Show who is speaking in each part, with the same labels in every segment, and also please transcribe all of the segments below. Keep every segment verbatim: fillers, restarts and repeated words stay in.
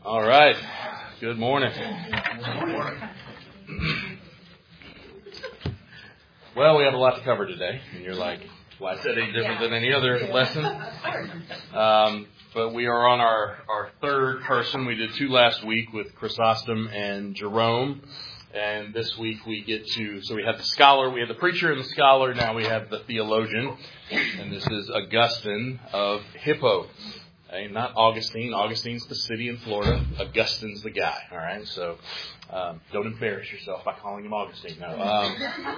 Speaker 1: All right. Good morning. Good morning. Well, we have a lot to cover today, and you're like, well, I said any different than any other lesson. Um, but we are on our, our third person. We did two last week with Chrysostom and Jerome. And this week we get to, so we had the scholar, we had the preacher and the scholar, now we have the theologian. And this is Augustine of Hippo. Okay, not Augustine. Augustine's the city in Florida. Augustine's the guy. All right, so um, don't embarrass yourself by calling him Augustine. No. Um,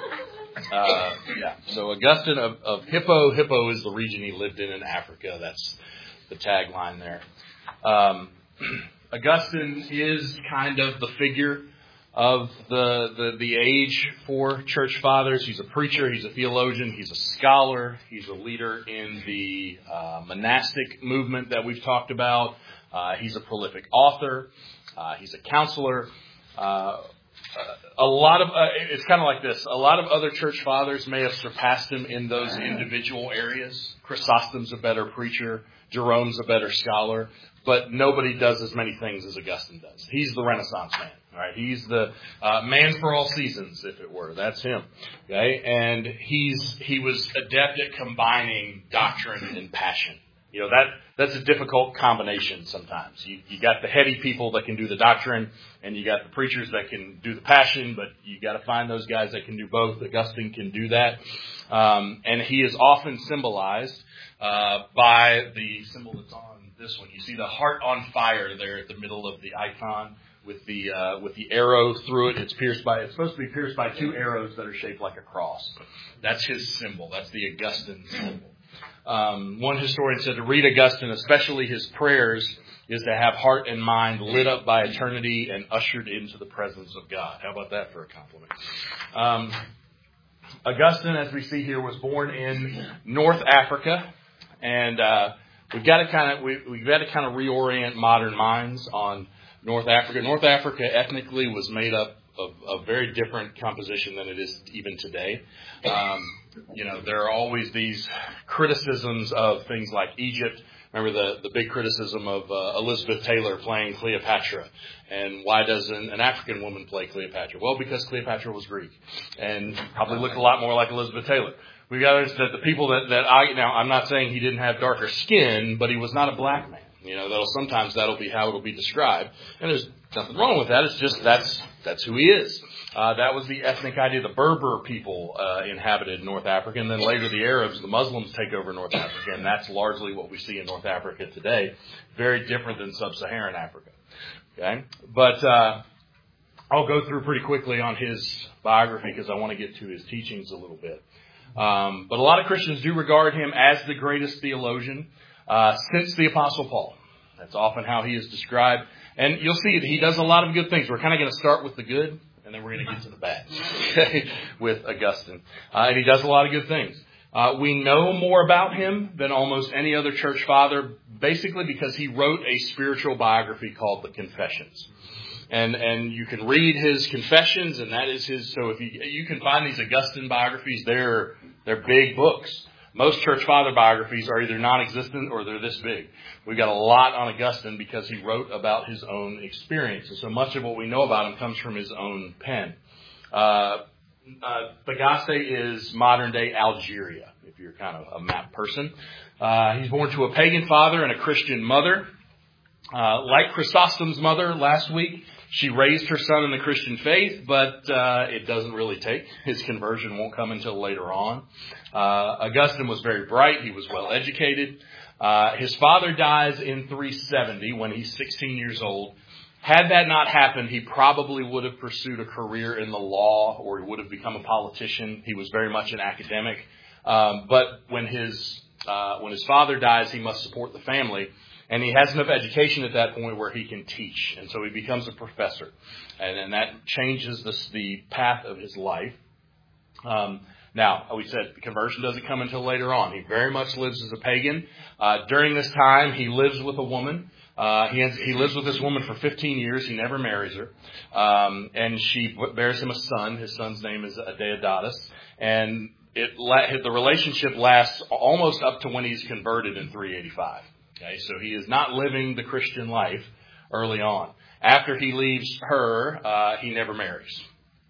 Speaker 1: uh, yeah. So Augustine of, of Hippo. Hippo is the region he lived in in Africa. That's the tagline there. Um, Augustine is kind of the figure of the, the the age for church fathers. He's a preacher, he's a theologian, he's a scholar, he's a leader in the uh, monastic movement that we've talked about. Uh, he's a prolific author, uh, he's a counselor. Uh, a lot of, uh, it's kind of like this, a lot of other church fathers may have surpassed him in those individual areas. Chrysostom's a better preacher, Jerome's a better scholar, but nobody does as many things as Augustine does. He's the Renaissance man. All right, he's the uh, man for all seasons, if it were. That's him. Okay, and he's he was adept at combining doctrine and passion. You know, that that's a difficult combination sometimes. You you got the heady people that can do the doctrine, and you got the preachers that can do the passion, but you got to find those guys that can do both. Augustine can do that, um, and he is often symbolized uh, by the symbol that's on this one. You see the heart on fire there at the middle of the icon. With the uh, with the arrow through it, it's pierced by it's supposed to be pierced by two arrows that are shaped like a cross. That's his symbol. That's the Augustine symbol. Um, one historian said to read Augustine, especially his prayers, is to have heart and mind lit up by eternity and ushered into the presence of God. How about that for a compliment? Um, Augustine, as we see here, was born in North Africa, and uh, we've got to kind of we, we've got to kind of reorient modern minds on North Africa. North Africa ethnically was made up of a very different composition than it is even today. Um, you know, there are always these criticisms of things like Egypt. Remember the, the big criticism of uh, Elizabeth Taylor playing Cleopatra. And why doesn't an African woman play Cleopatra? Well, because Cleopatra was Greek and probably looked a lot more like Elizabeth Taylor. We've got to understand that the people that, that I, now I'm not saying he didn't have darker skin, but he was not a black man. You know, that'll sometimes that'll be how it'll be described. And there's nothing wrong with that. It's just that's that's who he is. Uh, that was the ethnic idea. The Berber people uh, inhabited North Africa, and then later the Arabs, the Muslims take over North Africa, and that's largely what we see in North Africa today. Very different than sub-Saharan Africa. Okay, but uh, I'll go through pretty quickly on his biography because I want to get to his teachings a little bit. Um, but a lot of Christians do regard him as the greatest theologian Uh, since the Apostle Paul. That's often how he is described. And you'll see that he does a lot of good things. We're kind of going to start with the good, and then we're going to get to the bad with Augustine. Uh, and he does a lot of good things. Uh, we know more about him than almost any other church father, basically because he wrote a spiritual biography called the Confessions. And and you can read his confessions, and that is his. So if you you can find these Augustine biographies, they're they're big books. Most church father biographies are either non-existent or they're this big. We've got a lot on Augustine because he wrote about his own experience. And so much of what we know about him comes from his own pen. Uh, uh, Thagaste is modern-day Algeria, if you're kind of a map person. Uh, he's born to a pagan father and a Christian mother. Uh, like Chrysostom's mother last week, she raised her son in the Christian faith, but uh, it doesn't really take. His conversion won't come until later on. Uh, Augustine was very bright. He was well educated. Uh, his father dies in three seventy when he's sixteen years old. Had that not happened, he probably would have pursued a career in the law or he would have become a politician. He was very much an academic. Um, but when his uh, when his father dies, he must support the family. And he has enough education at that point where he can teach. And so he becomes a professor. And, and that changes the, the path of his life. Um, now, we said the conversion doesn't come until later on. He very much lives as a pagan. Uh, during this time, he lives with a woman. Uh, he, has, he lives with this woman for fifteen years. He never marries her. Um, and she bears him a son. His son's name is Deodatus. And it, the relationship lasts almost up to when he's converted in three eighty-five. Okay, so he is not living the Christian life early on. After he leaves her, uh, he never marries.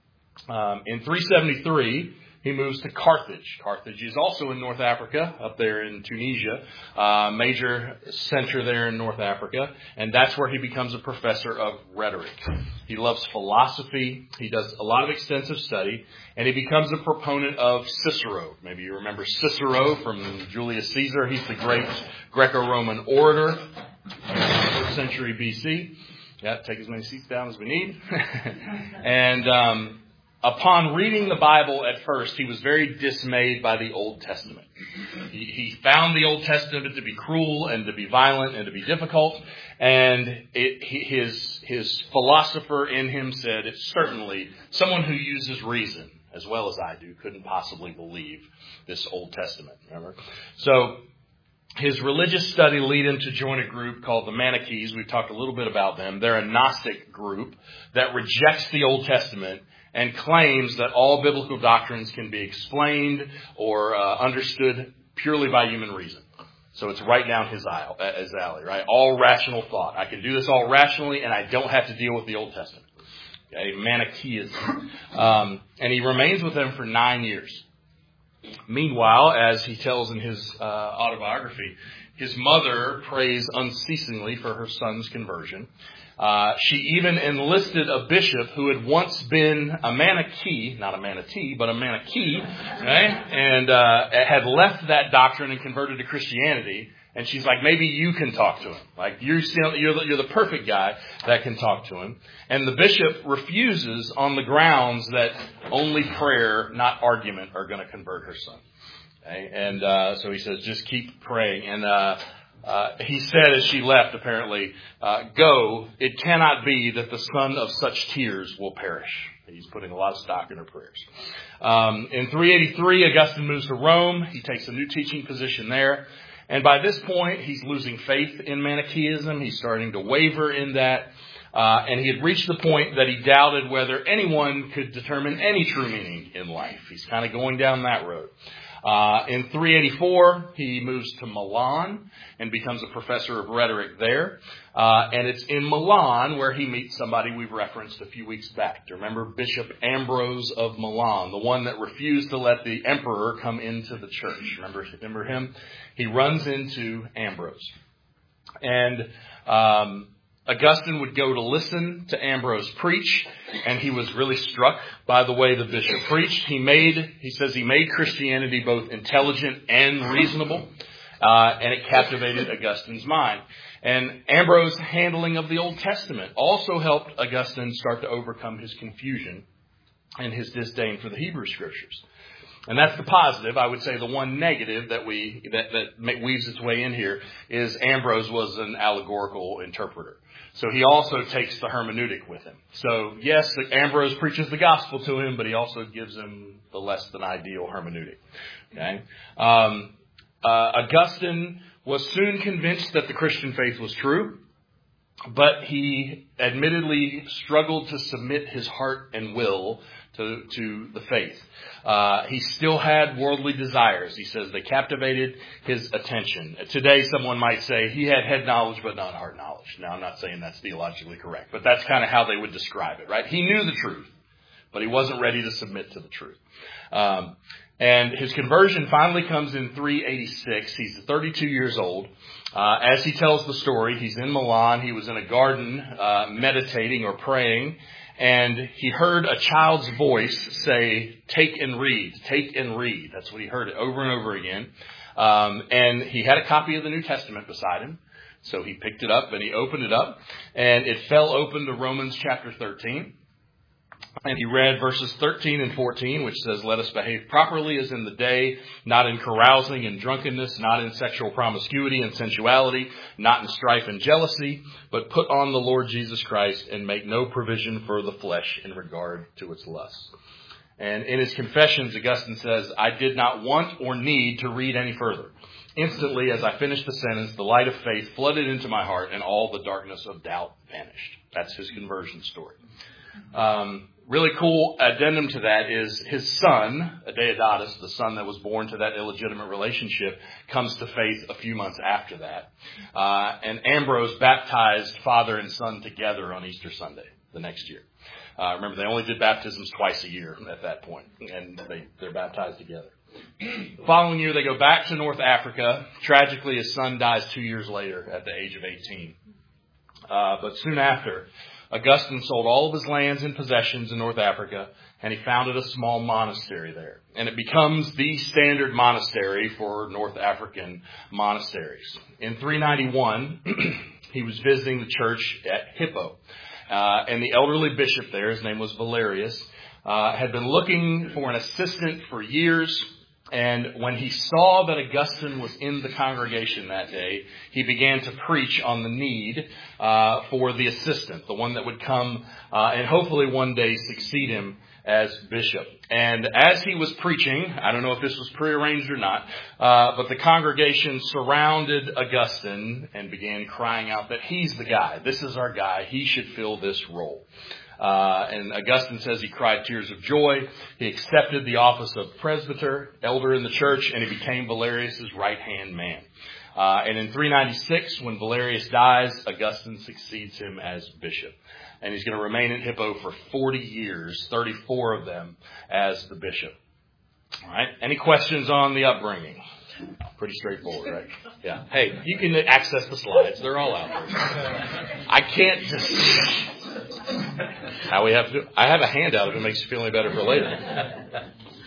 Speaker 1: Um, in three seventy-three, he moves to Carthage. Carthage is also in North Africa, up there in Tunisia, uh, major center there in North Africa. And that's where he becomes a professor of rhetoric. He loves philosophy. He does a lot of extensive study. And he becomes a proponent of Cicero. Maybe you remember Cicero from Julius Caesar. He's the great Greco-Roman orator, first century B C. Yeah, take as many seats down as we need. and... Um, Upon reading the Bible at first, he was very dismayed by the Old Testament. He, he found the Old Testament to be cruel and to be violent and to be difficult. And it, his, his philosopher in him said, it's certainly someone who uses reason, as well as I do, couldn't possibly believe this Old Testament. Remember? So his religious study lead him to join a group called the Manichees. We've talked a little bit about them. They're a Gnostic group that rejects the Old Testament and claims that all biblical doctrines can be explained or uh, understood purely by human reason. So it's right down his aisle, his alley, right? All rational thought. I can do this all rationally, and I don't have to deal with the Old Testament. Okay, Manichaeism. Um, and he remains with them for nine years. Meanwhile, as he tells in his uh, autobiography, his mother prays unceasingly for her son's conversion. Uh, she even enlisted a bishop who had once been a Manichee, not a manatee, but a Manichee, right? And uh, had left that doctrine and converted to Christianity. And she's like, maybe you can talk to him. Like, you're, still, you're, the, you're the perfect guy that can talk to him. And the bishop refuses on the grounds that only prayer, not argument, are going to convert her son. Okay? And uh, so he says, just keep praying. And uh Uh, he said as she left, apparently, uh, go, it cannot be that the son of such tears will perish. He's putting a lot of stock in her prayers. Um, in three eighty-three, Augustine moves to Rome. He takes a new teaching position there. And by this point, he's losing faith in Manichaeism. He's starting to waver in that. Uh, and he had reached the point that he doubted whether anyone could determine any true meaning in life. He's kind of going down that road. Uh, in three eighty-four, he moves to Milan and becomes a professor of rhetoric there. Uh, and it's in Milan where he meets somebody we've referenced a few weeks back. Do you remember Bishop Ambrose of Milan, the one that refused to let the emperor come into the church? Remember, remember him? He runs into Ambrose. And um Augustine would go to listen to Ambrose preach, and he was really struck by the way the bishop preached. He made, he says he made Christianity both intelligent and reasonable, uh, and it captivated Augustine's mind. And Ambrose's handling of the Old Testament also helped Augustine start to overcome his confusion and his disdain for the Hebrew Scriptures. And that's the positive. I would say the one negative that we that, that weaves its way in here is Ambrose was an allegorical interpreter. So he also takes the hermeneutic with him. So yes, Ambrose preaches the gospel to him, but he also gives him the less than ideal hermeneutic. Okay. Um, uh, Augustine was soon convinced that the Christian faith was true, but he admittedly struggled to submit his heart and will to, to the faith. Uh, he still had worldly desires. He says they captivated his attention. Today, someone might say he had head knowledge, but not heart knowledge. Now, I'm not saying that's theologically correct, but that's kind of how they would describe it, right? He knew the truth, but he wasn't ready to submit to the truth. Um, and his conversion finally comes in three eighty-six. He's thirty-two years old. Uh, as he tells the story, he's in Milan. He was in a garden uh, meditating or praying. And he heard a child's voice say, take and read, take and read. That's what he heard over and over again. Um, and he had a copy of the New Testament beside him. So he picked it up and he opened it up. And it fell open to Romans chapter thirteen. And he read verses thirteen and fourteen, which says, let us behave properly as in the day, not in carousing and drunkenness, not in sexual promiscuity and sensuality, not in strife and jealousy, but put on the Lord Jesus Christ and make no provision for the flesh in regard to its lusts. And in his Confessions, Augustine says, I did not want or need to read any further. Instantly, as I finished the sentence, the light of faith flooded into my heart and all the darkness of doubt vanished. That's his conversion story. Um, really cool addendum to that is his son, Deodatus, the son that was born to that illegitimate relationship, comes to faith a few months after that. Uh, and Ambrose baptized father and son together on Easter Sunday the next year. Uh, remember, they only did baptisms twice a year at that point, and they, they're baptized together. The following year, they go back to North Africa. Tragically, his son dies two years later at the age of eighteen. Uh, but soon after, Augustine sold all of his lands and possessions in North Africa, and he founded a small monastery there. And it becomes the standard monastery for North African monasteries. In three ninety-one, he was visiting the church at Hippo. Uh, and the elderly bishop there, his name was Valerius, uh, had been looking for an assistant for years. And when he saw that Augustine was in the congregation that day, he began to preach on the need uh, for the assistant, the one that would come uh, and hopefully one day succeed him as bishop. And as he was preaching, I don't know if this was prearranged or not, uh, but the congregation surrounded Augustine and began crying out that he's the guy. This is our guy. He should fill this role. Uh, and Augustine says he cried tears of joy. He accepted the office of presbyter, elder in the church, and he became Valerius' right-hand man. Uh, and in three ninety-six, when Valerius dies, Augustine succeeds him as bishop. And he's going to remain in Hippo for forty years, thirty-four of them as the bishop. All right. Any questions on the upbringing? Pretty straightforward, right? Yeah. Hey, you can access the slides. They're all out there. I can't just... How we have to do, I have a handout if it makes you feel any better for later.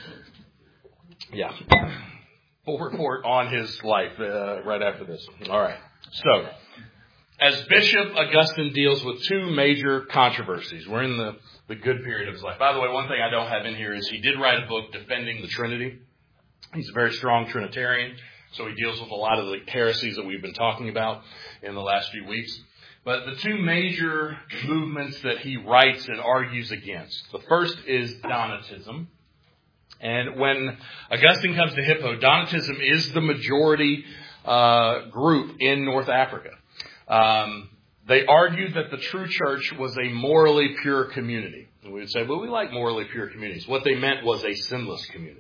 Speaker 1: Yeah. Full report on his life uh, right after this. All right. So, as bishop, Augustine deals with two major controversies. We're in the, the good period of his life. By the way, one thing I don't have in here is he did write a book defending the Trinity. He's a very strong Trinitarian, so he deals with a lot of the heresies that we've been talking about in the last few weeks. But the two major movements that he writes and argues against. The first is Donatism. And when Augustine comes to Hippo, Donatism is the majority uh, group in North Africa. Um, they argued that the true church was a morally pure community. And we would say, well, we like morally pure communities. What they meant was a sinless community.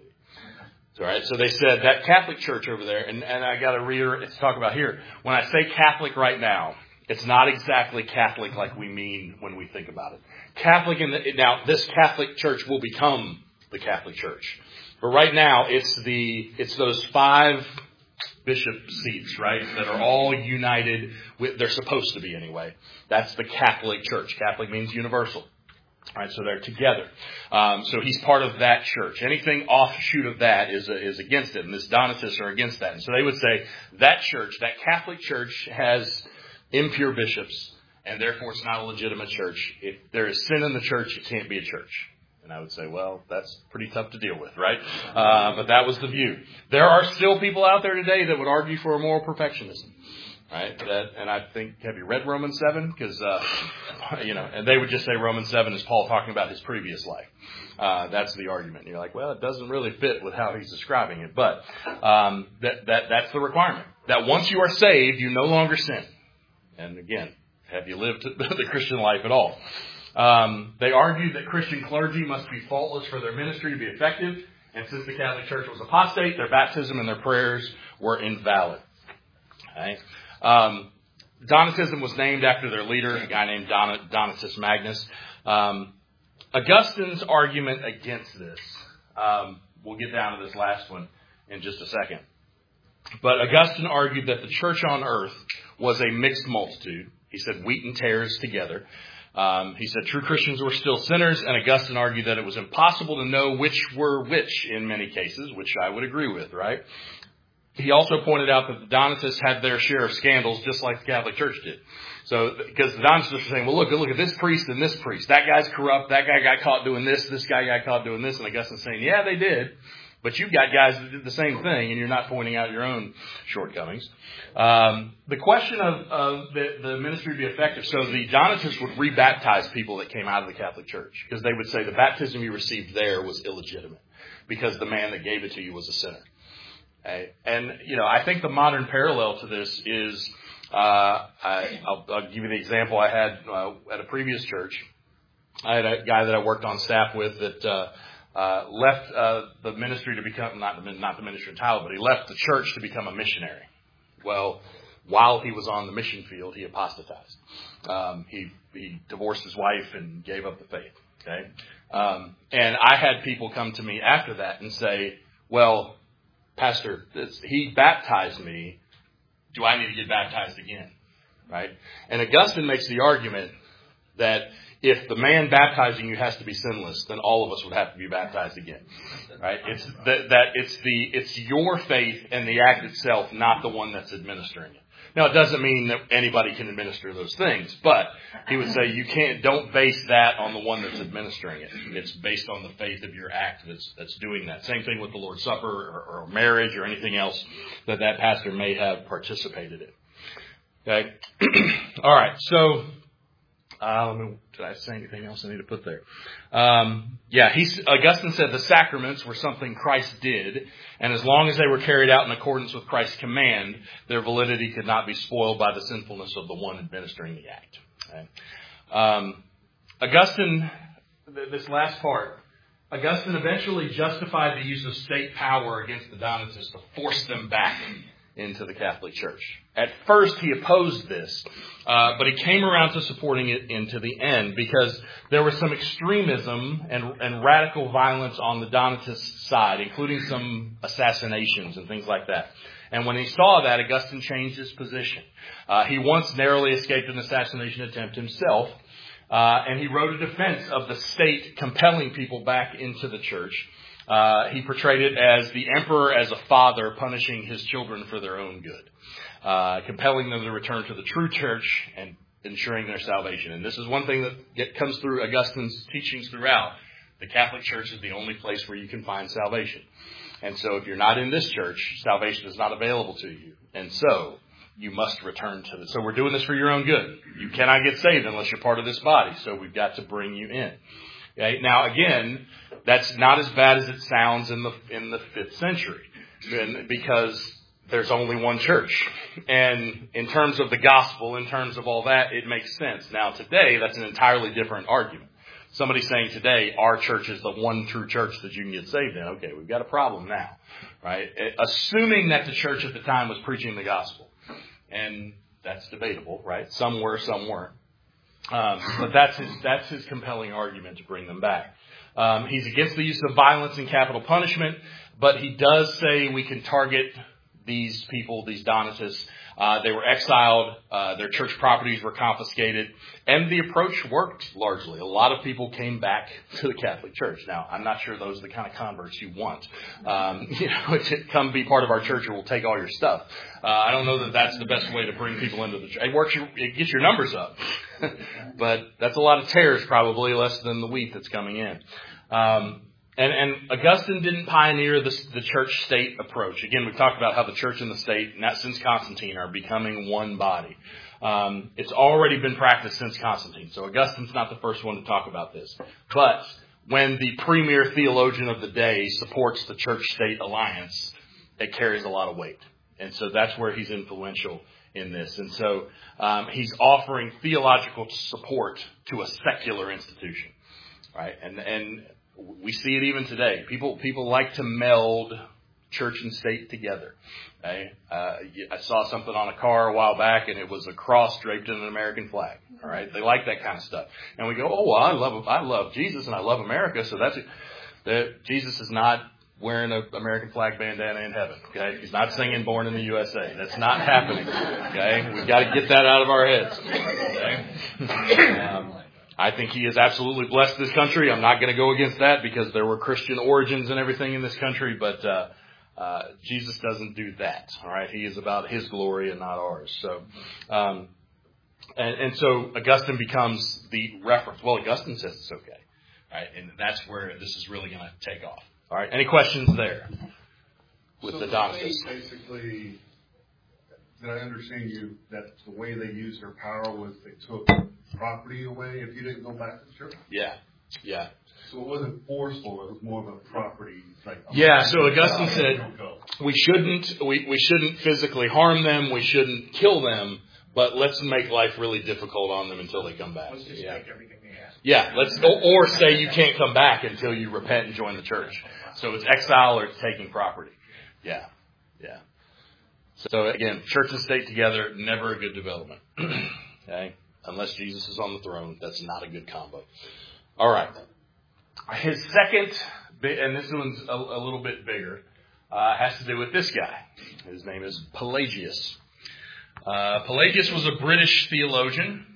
Speaker 1: All right, so they said that Catholic church over there, and, and I got to reiterate to talk about here. When I say Catholic right now, it's not exactly Catholic like we mean when we think about it. Catholic in the, now this Catholic church will become the Catholic Church, but right now it's the it's those five bishop seats, right, that are all united with. They're supposed to be anyway. That's the Catholic Church. Catholic means universal. All right, so they're together. Um, so he's part of that church. Anything offshoot of that is uh, is against it, and this Donatists are against that. And so they would say that church, that Catholic Church, has impure bishops, and therefore it's not a legitimate church. If there is sin in the church, it can't be a church. And I would say, well, that's pretty tough to deal with, right? Uh, but that was the view. There are still people out there today that would argue for a moral perfectionism, right? That, and I think, have you read Romans seven? Because, uh, you know, and they would just say Romans seven is Paul talking about his previous life. Uh, that's the argument. And you're like, well, it doesn't really fit with how he's describing it. But um, that, that that's the requirement. That once you are saved, you no longer sin. And again, have you lived the Christian life at all? Um, they argued that Christian clergy must be faultless for their ministry to be effective. And since the Catholic Church was apostate, their baptism and their prayers were invalid. Okay. Um, Donatism was named after their leader, a guy named Don- Donatus Magnus. Um, Augustine's argument against this, um, we'll get down to this last one in just a second. But Augustine argued that the church on earth was a mixed multitude. He said wheat and tares together. Um, he said true Christians were still sinners, and Augustine argued that it was impossible to know which were which in many cases, which I would agree with, right? He also pointed out that the Donatists had their share of scandals just like the Catholic Church did. So, because the Donatists were saying, well, look, look at this priest and this priest. That guy's corrupt. That guy got caught doing this. This guy got caught doing this. And Augustine's saying, yeah, they did. But you've got guys that did the same thing, and you're not pointing out your own shortcomings. Um, the question of, of the, the ministry to be effective, so the Donatists would rebaptize people that came out of the Catholic Church, because they would say the baptism you received there was illegitimate, because the man that gave it to you was a sinner. Okay? And, you know, I think the modern parallel to this is, uh, I, I'll, I'll give you the example I had uh, at a previous church. I had a guy that I worked on staff with that uh, uh, left uh, the ministry to become, not the, not the ministry in title, but he left the church to become a missionary. Well, while he was on the mission field, he apostatized. Um, he, he divorced his wife and gave up the faith. Okay. Um, and I had people come to me after that and say, well, Pastor, this, he baptized me. Do I need to get baptized again? Right? And Augustine makes the argument that if the man baptizing you has to be sinless, then all of us would have to be baptized again. Right? It's that, that it's the it's your faith and the act itself, not the one that's administering it. Now, it doesn't mean that anybody can administer those things, but he would say you can't, don't base that on the one that's administering it. It's based on the faith of your act that's, that's doing that. Same thing with the Lord's Supper or, or marriage or anything else that that pastor may have participated in. Okay. All right. So, um, did I say anything else I need to put there? Um, yeah, he's, Augustine said the sacraments were something Christ did, and as long as they were carried out in accordance with Christ's command, their validity could not be spoiled by the sinfulness of the one administering the act. Okay. Um, Augustine, this last part, Augustine eventually justified the use of state power against the Donatists to force them back into the Catholic Church. At first, he opposed this, uh, but he came around to supporting it into the end because there was some extremism and, and radical violence on the Donatist side, including some assassinations and things like that. And when he saw that, Augustine changed his position. Uh, he once narrowly escaped an assassination attempt himself, uh, and he wrote a defense of the state compelling people back into the church. Uh, he portrayed it as the emperor as a father punishing his children for their own good, uh, compelling them to return to the true church and ensuring their salvation. And this is one thing that get, comes through Augustine's teachings throughout. The Catholic Church is the only place where you can find salvation. And so if you're not in this church, salvation is not available to you. And so you must return to this. So we're doing this for your own good. You cannot get saved unless you're part of this body. So we've got to bring you in. Okay? Now, again, that's not as bad as it sounds in the in the fifth century, because there's only one church. And in terms of the gospel, in terms of all that, it makes sense. Now, today, that's an entirely different argument. Somebody saying today, our church is the one true church that you can get saved in. Okay, we've got a problem now, right? Assuming that the church at the time was preaching the gospel. And that's debatable, right? Some were, some weren't. Um, but that's his, that's his compelling argument to bring them back. Um, he's against the use of violence and capital punishment, but he does say we can target these people, these Donatists. Uh, they were exiled. Uh, their church properties were confiscated. And the approach worked largely. A lot of people came back to the Catholic Church. Now, I'm not sure those are the kind of converts you want. Um, you know, to come be part of our church or we'll take all your stuff. Uh, I don't know that that's the best way to bring people into the church. It works, your, it gets your numbers up. But that's a lot of tares, probably, less than the wheat that's coming in. Um, And, and Augustine didn't pioneer the, the church-state approach. Again, we've talked about how the church and the state, not since Constantine, are becoming one body. Um, it's already been practiced since Constantine, so Augustine's not the first one to talk about this. But when the premier theologian of the day supports the church-state alliance, it carries a lot of weight. And so that's where he's influential in this. And so um, he's offering theological support to a secular institution, right? And and we see it even today. People people like to meld church and state together. Okay? Uh, I saw something on a car a while back, and it was a cross draped in an American flag. All right, they like that kind of stuff, and we go, "Oh, well, I love I love Jesus and I love America." So that's it. That Jesus is not wearing an American flag bandana in heaven. Okay, he's not singing "Born in the U S A." That's not happening. Okay, we've got to get that out of our heads. Okay. Um, I think he has absolutely blessed this country. I'm not going to go against that because there were Christian origins and everything in this country, but uh, uh, Jesus doesn't do that. All right, he is about his glory and not ours. So, um, and, and so Augustine becomes the reference. Well, Augustine says it's okay, all right, and that's where this is really going to take off. All right, any questions there with
Speaker 2: so
Speaker 1: the Donatists?
Speaker 2: Basically, did I understand you that the way they used their power was they took property away if you didn't go back to church?
Speaker 1: Yeah, yeah.
Speaker 2: So it wasn't forceful; it was more of a property. Like,
Speaker 1: yeah. So Augustine said we shouldn't we, we shouldn't physically harm them, we shouldn't kill them, but let's make life really difficult on them until they come back.
Speaker 3: Let's just
Speaker 1: yeah.
Speaker 3: take everything they have.
Speaker 1: Yeah, let's or, or say you can't come back until you repent and join the church. So it's exile or it's taking property. Yeah, yeah. So again, church and state together, never a good development. Okay, unless Jesus is on the throne, that's not a good combo. All right. His second, and this one's a, a little bit bigger, uh, has to do with this guy. His name is Pelagius. Uh, Pelagius was a British theologian,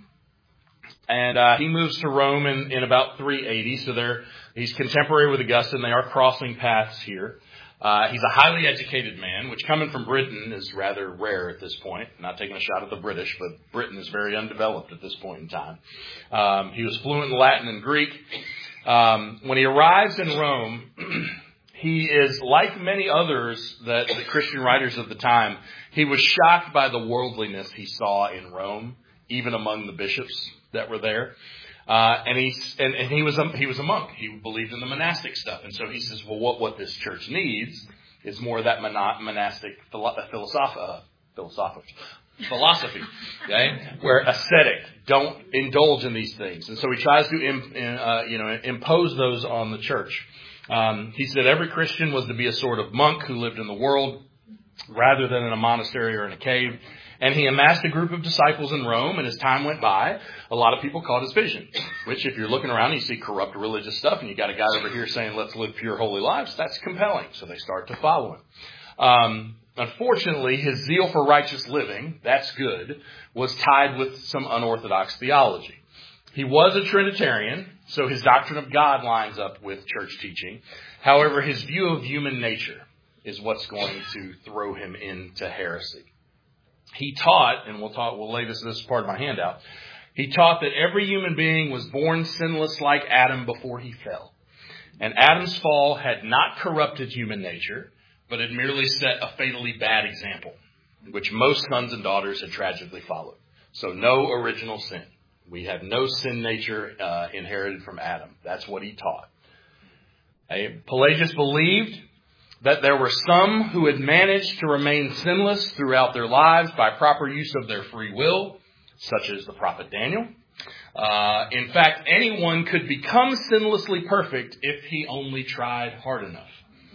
Speaker 1: and uh, he moves to Rome in, in about three eighty. So they're, he's contemporary with Augustine. They are crossing paths here. Uh, he's a highly educated man, which coming from Britain is rather rare at this point. Not taking a shot at the British, but Britain is very undeveloped at this point in time. Um, he was fluent in Latin and Greek. Um, when he arrives in Rome, he is like many others that the Christian writers of the time. He was shocked by the worldliness he saw in Rome, even among the bishops that were there. Uh, and he and, and he was a, he was a monk. He believed in the monastic stuff, and so he says, "Well, what what this church needs is more of that mono, monastic philosoph, uh, philosoph, philosophy, okay? Where ascetic, don't indulge in these things." And so he tries to im, uh, you know impose those on the church. Um, he said every Christian was to be a sort of monk who lived in the world rather than in a monastery or in a cave. And he amassed a group of disciples in Rome, and as time went by, a lot of people caught his vision. Which, if you're looking around and you see corrupt religious stuff, and you got a guy over here saying, let's live pure, holy lives, that's compelling. So they start to follow him. Um, unfortunately, his zeal for righteous living, that's good, was tied with some unorthodox theology. He was a Trinitarian, so his doctrine of God lines up with church teaching. However, his view of human nature is what's going to throw him into heresy. He taught, and we'll talk, we'll lay this, this is part of my handout. He taught that every human being was born sinless like Adam before he fell. And Adam's fall had not corrupted human nature, but had merely set a fatally bad example, which most sons and daughters had tragically followed. So no original sin. We have no sin nature uh, inherited from Adam. That's what he taught. Okay? Pelagius believed that there were some who had managed to remain sinless throughout their lives by proper use of their free will, such as the prophet Daniel. Uh, in fact, anyone could become sinlessly perfect if he only tried hard enough.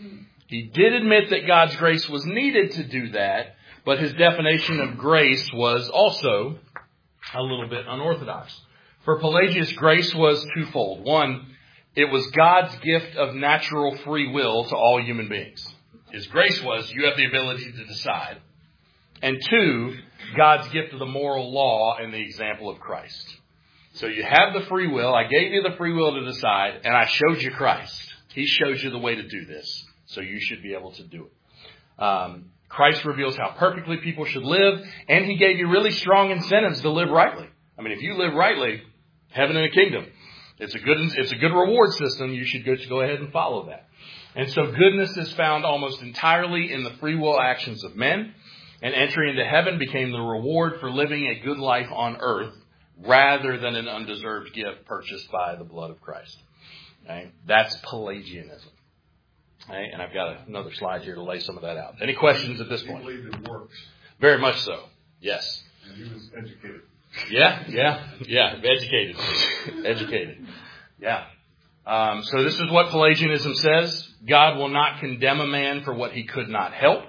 Speaker 1: He did admit that God's grace was needed to do that, but his definition of grace was also a little bit unorthodox. For Pelagius, grace was twofold. One, it was God's gift of natural free will to all human beings. His grace was you have the ability to decide. And two, God's gift of the moral law and the example of Christ. So you have the free will. I gave you the free will to decide, and I showed you Christ. He shows you the way to do this, so you should be able to do it. Um, Christ reveals how perfectly people should live, and he gave you really strong incentives to live rightly. I mean, if you live rightly, heaven and a kingdom. It's a good, it's a good reward system. You should go, go ahead and follow that. And so goodness is found almost entirely in the free will actions of men. And entry into heaven became the reward for living a good life on earth rather than an undeserved gift purchased by the blood of Christ. Okay? That's Pelagianism. Okay? And I've got another slide here to lay some of that out. Any questions at this point?
Speaker 2: He believed in works.
Speaker 1: Very much so. Yes.
Speaker 2: And he was educated.
Speaker 1: Yeah, yeah, yeah. Educated. Educated. Yeah. Um, so this is what Pelagianism says. God will not condemn a man for what he could not help.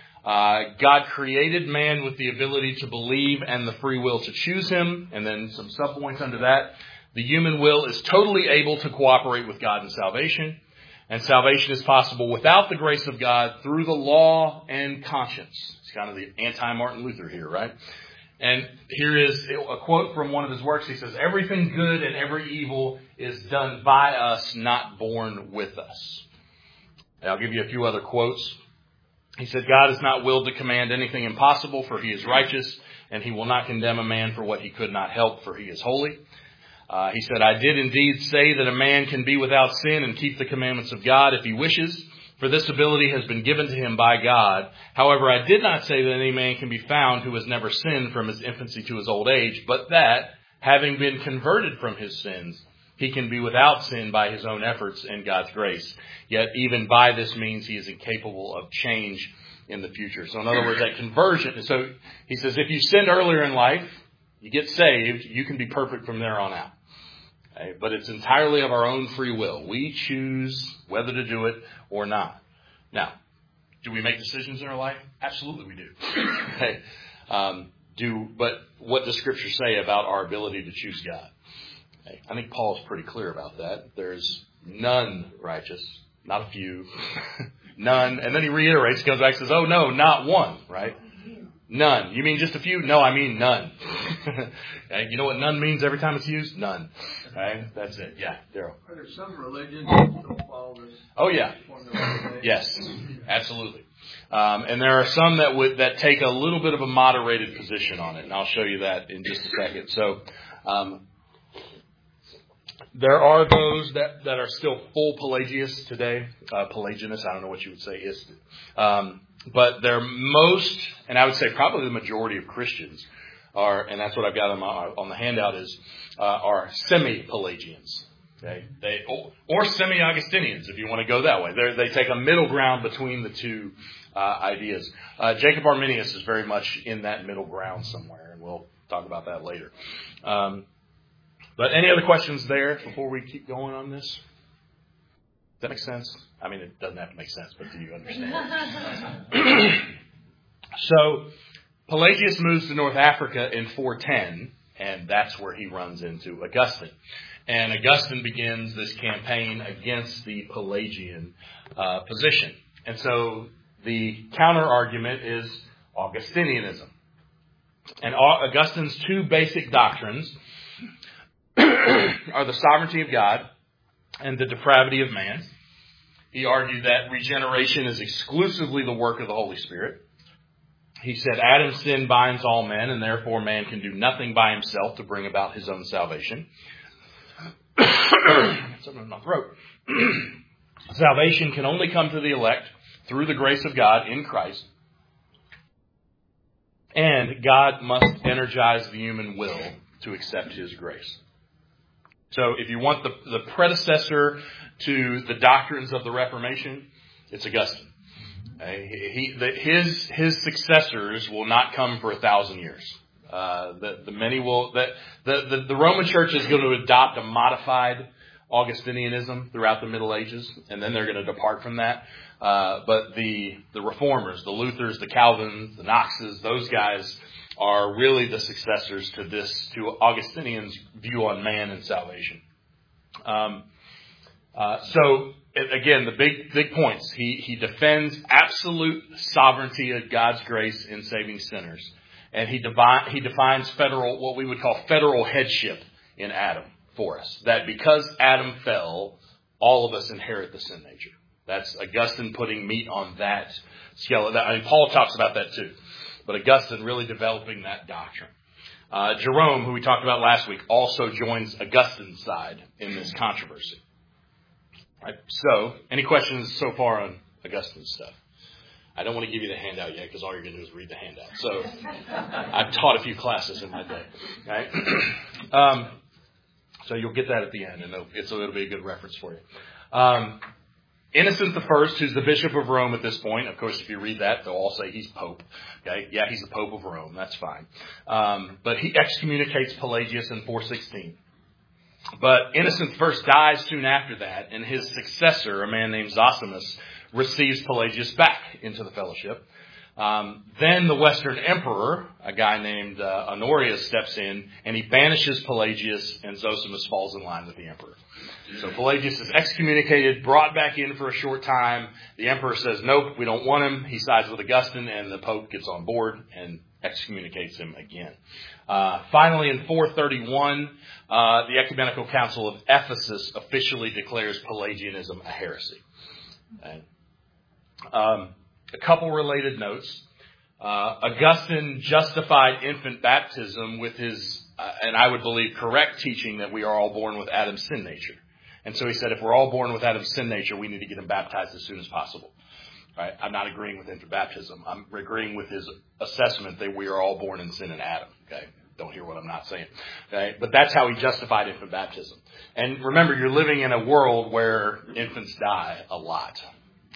Speaker 1: Uh, God created man with the ability to believe and the free will to choose him. And then some subpoints under that. The human will is totally able to cooperate with God in salvation. And salvation is possible without the grace of God through the law and conscience. It's kind of the anti-Martin Luther here, right? And here is a quote from one of his works. He says, everything good and every evil is done by us, not born with us. And I'll give you a few other quotes. He said, God has not willed to command anything impossible, for he is righteous, and he will not condemn a man for what he could not help, for he is holy. Uh, he said, I did indeed say that a man can be without sin and keep the commandments of God if he wishes, for this ability has been given to him by God. However, I did not say that any man can be found who has never sinned from his infancy to his old age, but that, having been converted from his sins, he can be without sin by his own efforts and God's grace. Yet even by this means he is incapable of change in the future. So in other words, that conversion. So he says, if you sinned earlier in life, you get saved, you can be perfect from there on out. Okay? But it's entirely of our own free will. We choose whether to do it or not. Now, do we make decisions in our life? Absolutely we do. Okay. Um, do, but what does Scripture say about our ability to choose God? Okay. I think Paul's pretty clear about that. There's none righteous, not a few, none. And then he reiterates, he comes back and says, oh no, not one, right? None. You mean just a few? No, I mean none. Okay. You know what none means every time it's used? None. Right? That's it. Yeah, Daryl.
Speaker 3: Are there some religions that don't follow this?
Speaker 1: Oh yeah. Yes, absolutely. Um, and there are some that would that take a little bit of a moderated position on it, and I'll show you that in just a second. So, um, there are those that, that are still full Pelagius today. Uh, Pelagianists, I don't know what you would say is. Um, but they're most, and I would say probably the majority of Christians are, and that's what I've got on, my, on the handout is, uh, are semi-Pelagians. Okay, they or, or semi-Augustinians, if you want to go that way. They're, they take a middle ground between the two uh, ideas. Uh, Jacob Arminius is very much in that middle ground somewhere, and we'll talk about that later. Um, but any other questions there before we keep going on this? Does that make sense? I mean, it doesn't have to make sense, but do you understand? So, Pelagius moves to North Africa in four ten, and that's where he runs into Augustine. And Augustine begins this campaign against the Pelagian uh, position. And so the counter-argument is Augustinianism. And Augustine's two basic doctrines are the sovereignty of God and the depravity of man. He argued that regeneration is exclusively the work of the Holy Spirit. He said Adam's sin binds all men, and therefore man can do nothing by himself to bring about his own salvation. Something in my throat. Salvation can only come to the elect through the grace of God in Christ. And God must energize the human will to accept his grace. So if you want the, the predecessor to the doctrines of the Reformation, it's Augustine. Uh, he, the, his his successors will not come for a thousand years. Uh, the, the many will that the, the the Roman Church is going to adopt a modified Augustinianism throughout the Middle Ages, and then they're going to depart from that. Uh, but the the Reformers, the Luthers, the Calvins, the Knoxes, those guys are really the successors to this to Augustinian's view on man and salvation. Um, uh, so. Again, the big big points. He he defends absolute sovereignty of God's grace in saving sinners, and he divine, he defines federal what we would call federal headship in Adam for us. That because Adam fell, all of us inherit the sin nature. That's Augustine putting meat on that skeleton. I mean, Paul talks about that too, but Augustine really developing that doctrine. Uh, Jerome, who we talked about last week, also joins Augustine's side in this controversy. Right. So, any questions so far on Augustine's stuff? I don't want to give you the handout yet because all you're going to do is read the handout. So, I've taught a few classes in my day. Right? um, so, you'll get that at the end, and it'll, it's, it'll be a good reference for you. Um, Innocent the First, who's the Bishop of Rome at this point. Of course, if you read that, they'll all say he's Pope. Okay, yeah, he's the Pope of Rome. That's fine. Um, but he excommunicates Pelagius in four sixteen. But Innocent First dies soon after that, and his successor, a man named Zosimus, receives Pelagius back into the fellowship. Um, then the Western Emperor, a guy named uh, Honorius, steps in, and he banishes Pelagius, and Zosimus falls in line with the emperor. So Pelagius is excommunicated, brought back in for a short time. The emperor says, nope, we don't want him. He sides with Augustine, and the Pope gets on board and excommunicates him again. Uh, finally, in four thirty-one, uh, the Ecumenical Council of Ephesus officially declares Pelagianism a heresy. Okay. Um, a couple related notes. Uh, Augustine justified infant baptism with his, uh, and I would believe, correct teaching that we are all born with Adam's sin nature. And so he said, if we're all born with Adam's sin nature, we need to get him baptized as soon as possible. Right? I'm not agreeing with infant baptism. I'm agreeing with his assessment that we are all born in sin in Adam. Okay? Don't hear what I'm not saying. Okay? But that's how he justified infant baptism. And remember, you're living in a world where infants die a lot.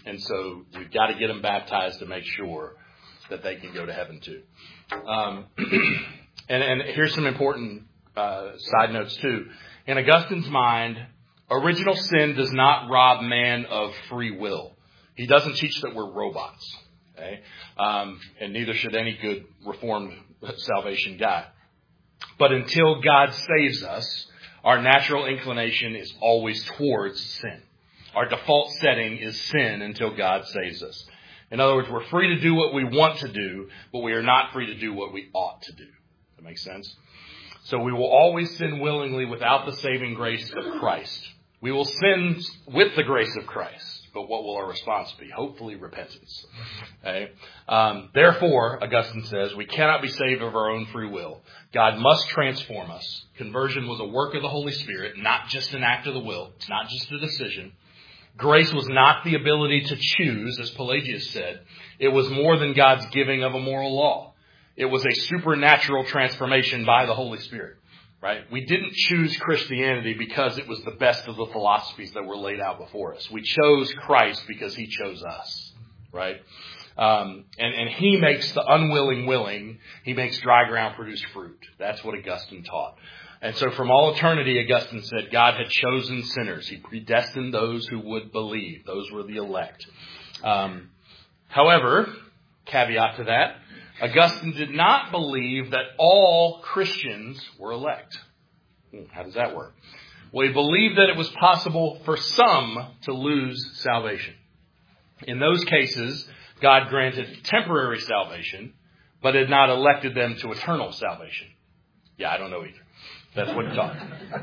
Speaker 1: And so we've got to get them baptized to make sure that they can go to heaven too. Um, and, and here's some important uh, side notes too. In Augustine's mind, original sin does not rob man of free will. He doesn't teach that we're robots. Okay? Um, and neither should any good Reformed salvation guy. But until God saves us, our natural inclination is always towards sin. Our default setting is sin until God saves us. In other words, we're free to do what we want to do, but we are not free to do what we ought to do. That makes sense? So we will always sin willingly without the saving grace of Christ. We will sin with the grace of Christ. But what will our response be? Hopefully repentance. Okay? Um, therefore, Augustine says, we cannot be saved of our own free will. God must transform us. Conversion was a work of the Holy Spirit, not just an act of the will. It's not just a decision. Grace was not the ability to choose, as Pelagius said. It was more than God's giving of a moral law. It was a supernatural transformation by the Holy Spirit. Right? We didn't choose Christianity because it was the best of the philosophies that were laid out before us. We chose Christ because he chose us. Right? Um, and, and he makes the unwilling willing. He makes dry ground produce fruit. That's what Augustine taught. And so from all eternity, Augustine said, God had chosen sinners. He predestined those who would believe. Those were the elect. Um, however, caveat to that, Augustine did not believe that all Christians were elect. How does that work? Well, he believed that it was possible for some to lose salvation. In those cases, God granted temporary salvation, but had not elected them to eternal salvation. Yeah, I don't know either. That's what he taught.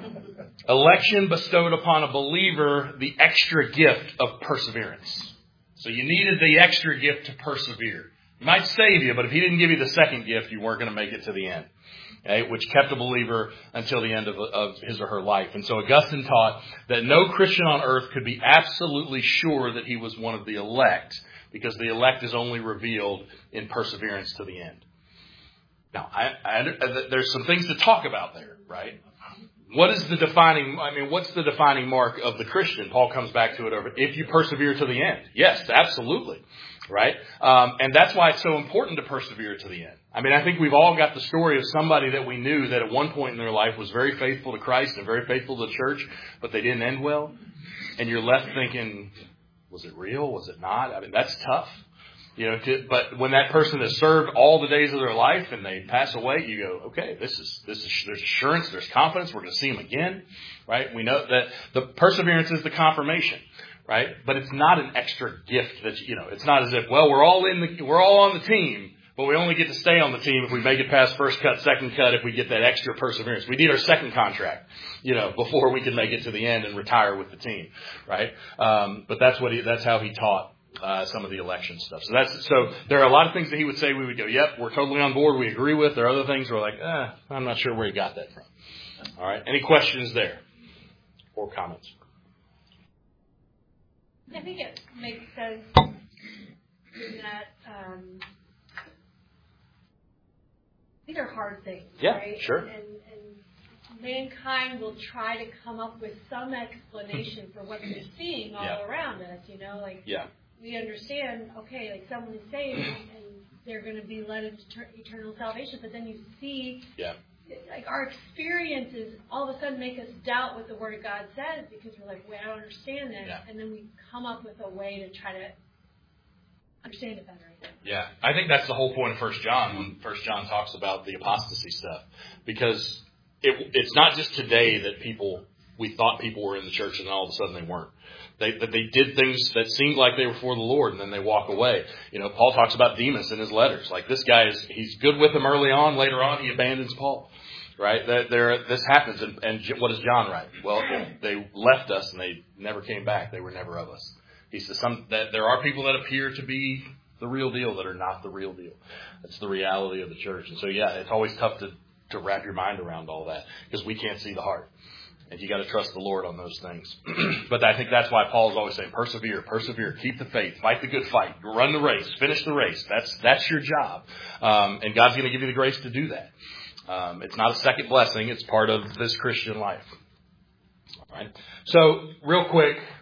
Speaker 1: Election bestowed upon a believer the extra gift of perseverance. So you needed the extra gift to persevere. He might save you, but if he didn't give you the second gift, you weren't going to make it to the end. Okay? Which kept a believer until the end of, of his or her life. And so Augustine taught that no Christian on earth could be absolutely sure that he was one of the elect, because the elect is only revealed in perseverance to the end. Now, I, I, there's some things to talk about there, right? What is the defining, I mean, what's the defining mark of the Christian? Paul comes back to it over, if you persevere to the end. Yes, absolutely. Right? Um, and that's why it's so important to persevere to the end. I mean, I think we've all got the story of somebody that we knew that at one point in their life was very faithful to Christ and very faithful to the church, but they didn't end well. And you're left thinking, was it real? Was it not? I mean, that's tough. You know, to, but when that person has served all the days of their life and they pass away, you go, okay, this is, this is, there's assurance, there's confidence, we're going to see them again, right? We know that the perseverance is the confirmation, right? But it's not an extra gift that, you know, it's not as if, well, we're all in the, we're all on the team, but we only get to stay on the team if we make it past first cut, second cut, if we get that extra perseverance. We need our second contract, you know, before we can make it to the end and retire with the team, right? Um, but that's what he, that's how he taught. Uh, some of the election stuff. So that's so there are a lot of things that he would say we would go, yep, we're totally on board, we agree with. There are other things we're like, eh, I'm not sure where he got that from. All right. Any questions there or comments?
Speaker 4: I think it makes sense in that um, these are hard things,
Speaker 1: yeah,
Speaker 4: right?
Speaker 1: Sure.
Speaker 4: And, and mankind will try to come up with some explanation for what they're seeing all
Speaker 1: yeah.
Speaker 4: around us, you know, like
Speaker 1: yeah.
Speaker 4: we understand, okay, like someone is saved and they're going to be led into eternal salvation, but then you see,
Speaker 1: yeah.
Speaker 4: like our experiences all of a sudden make us doubt what the Word of God says because we're like, wait, I don't understand this,
Speaker 1: yeah.
Speaker 4: and then we come up with a way to try to understand it better. I think.
Speaker 1: Yeah, I think that's the whole point of First John when First John talks about the apostasy stuff, because it, it's not just today that people we thought people were in the church and then all of a sudden they weren't. They that they did things that seemed like they were for the Lord and then they walk away. You know, Paul talks about Demas in his letters. Like this guy is he's good with them early on. Later on, he abandons Paul. Right? That there this happens. And, and what does John write? Well, they left us and they never came back. They were never of us. He says some that there are people that appear to be the real deal that are not the real deal. That's the reality of the church. And so, yeah, it's always tough to, to wrap your mind around all that because we can't see the heart. And you got to trust the Lord on those things. But I think that's why Paul's always saying, persevere, persevere, keep the faith, fight the good fight, run the race, finish the race. That's that's your job. Um, and God's going to give you the grace to do that. Um, it's not a second blessing. It's part of this Christian life. All right. So real quick,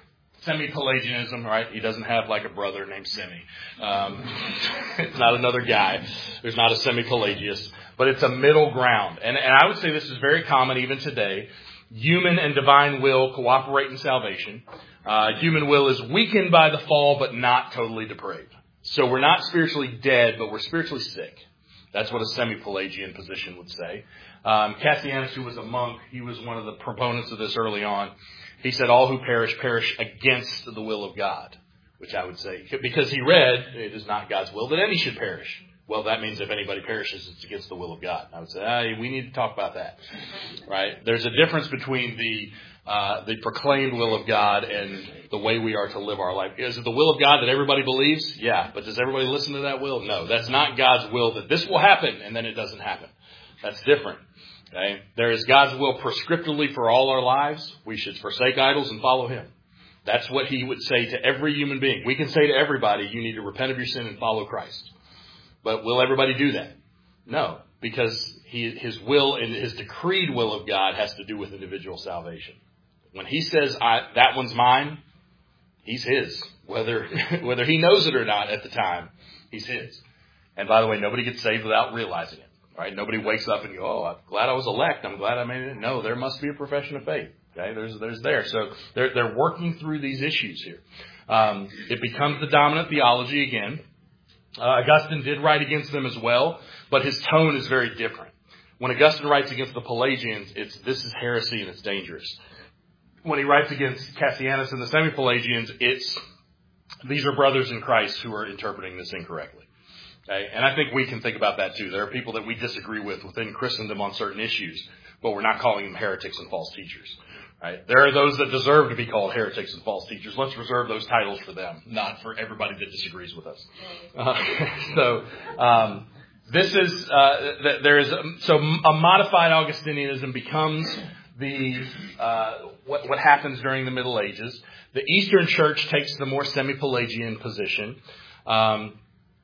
Speaker 1: semi-Pelagianism, right? He doesn't have like a brother named Semi. Um, it's not another guy. There's not a semi-Pelagius. But it's a middle ground. And, and I would say this is very common even today. Human and divine will cooperate in salvation. Uh, human will is weakened by the fall, but not totally depraved. So we're not spiritually dead, but we're spiritually sick. That's what a semi-Pelagian position would say. Um, Cassianus, who was a monk, he was one of the proponents of this early on. He said, all who perish, perish against the will of God, which I would say, because he read, it is not God's will that any should perish. Well, that means if anybody perishes, it's against the will of God. I would say, hey, we need to talk about that, right? There's a difference between the uh, the proclaimed will of God and the way we are to live our life. Is it the will of God that everybody believes? Yeah, but does everybody listen to that will? No, that's not God's will that this will happen and then it doesn't happen. That's different. Okay? There is God's will prescriptively for all our lives. We should forsake idols and follow Him. That's what He would say to every human being. We can say to everybody, you need to repent of your sin and follow Christ. But will everybody do that? No, because he, His will and His decreed will of God has to do with individual salvation. When He says, I, that one's mine, He's His. Whether whether He knows it or not at the time, He's His. And by the way, nobody gets saved without realizing it. Right? Nobody wakes up and go, oh, I'm glad I was elect. I'm glad I made it. No, there must be a profession of faith. Okay, there's there's there. So they're they're working through these issues here. Um, it becomes the dominant theology again. Uh, Augustine did write against them as well, but his tone is very different. When Augustine writes against the Pelagians, it's this is heresy and it's dangerous. When he writes against Cassianus and the semi-Pelagians, it's these are brothers in Christ who are interpreting this incorrectly. Okay? And I think we can think about that too. There are people that we disagree with within Christendom on certain issues, but we're not calling them heretics and false teachers. Right? There are those that deserve to be called heretics and false teachers. Let's reserve those titles for them, not for everybody that disagrees with us. Uh, so um, this is uh, there is so a modified Augustinianism becomes the uh, what, what happens during the Middle Ages. The Eastern Church takes the more semi-Pelagian position, um,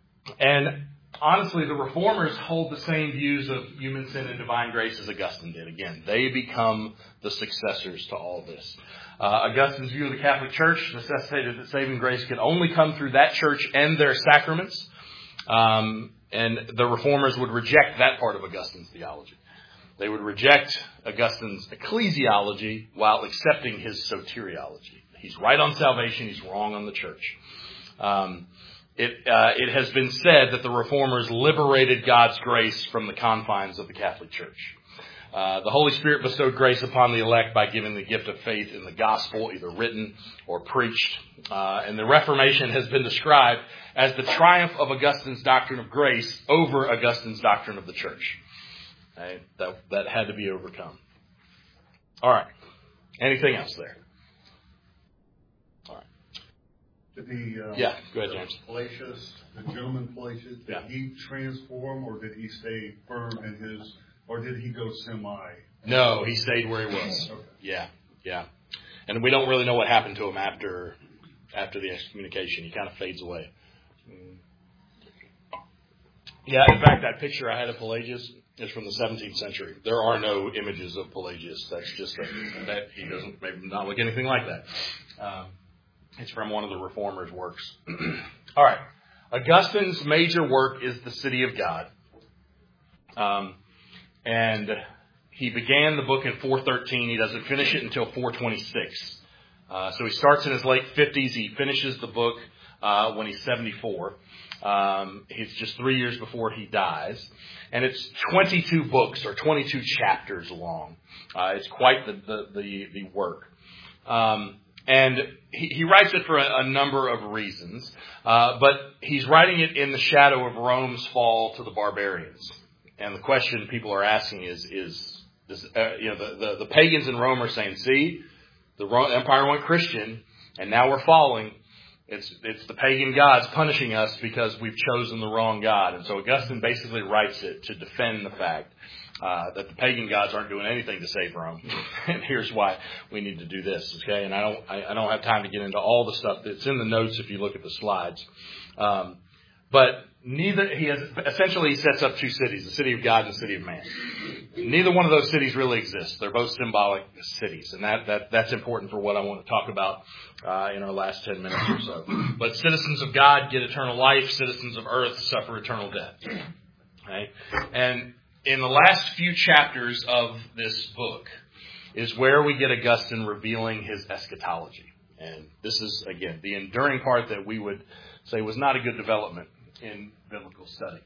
Speaker 1: and honestly, the Reformers hold the same views of human sin and divine grace as Augustine did. Again, they become the successors to all this. Uh, Augustine's view of the Catholic Church necessitated that saving grace could only come through that church and their sacraments. Um, and the Reformers would reject that part of Augustine's theology. They would reject Augustine's ecclesiology while accepting his soteriology. He's right on salvation. He's wrong on the church. Um, It, uh, it has been said that the Reformers liberated God's grace from the confines of the Catholic Church. Uh, the Holy Spirit bestowed grace upon the elect by giving the gift of faith in the gospel, either written or preached. Uh, and the Reformation has been described as the triumph of Augustine's doctrine of grace over Augustine's doctrine of the church. Okay? That, that had to be overcome. All right. Anything else there?
Speaker 2: Did the, uh,
Speaker 1: Yeah, go ahead, James.
Speaker 2: Pelagius, the gentleman Pelagius, did
Speaker 1: Yeah.
Speaker 2: he transform or did he stay firm in his, or did he go semi?
Speaker 1: No, he stayed where he was.
Speaker 2: Okay.
Speaker 1: Yeah, yeah. And we don't really know what happened to him after after the excommunication. He kind of fades away. Yeah, in fact, that picture I had of Pelagius is from the seventeenth century. There are no images of Pelagius. That's just a, that he doesn't maybe not look anything like that. Um, It's from one of the Reformers' works. All right. Augustine's major work is The City of God. Um, and he began the book in four thirteen. He doesn't finish it until four twenty-six. Uh, so he starts in his late fifties. He finishes the book uh, when he's seventy-four. Um, it's just three years before he dies. And it's twenty-two books or twenty-two chapters long. Uh, it's quite the, the, the, the work. Um, And he, he writes it for a, a number of reasons, uh, but he's writing it in the shadow of Rome's fall to the barbarians. And the question people are asking is, is, is uh, you know, the, the, the pagans in Rome are saying, see, the Rome, empire went Christian, and now we're falling. It's, it's the pagan gods punishing us because we've chosen the wrong God. And so Augustine basically writes it to defend the fact Uh, that the pagan gods aren't doing anything to save Rome. And here's why we need to do this, okay? And I don't I, I don't have time to get into all the stuff that's in the notes if you look at the slides. Um, But neither, he has, essentially he sets up two cities, the city of God and the city of man. Neither one of those cities really exists. They're both symbolic cities. And that, that that's important for what I want to talk about uh, in our last ten minutes or so. But citizens of God get eternal life. Citizens of earth suffer eternal death. Okay? And in the last few chapters of this book is where we get Augustine revealing his eschatology. And this is, again, the enduring part that we would say was not a good development in biblical study.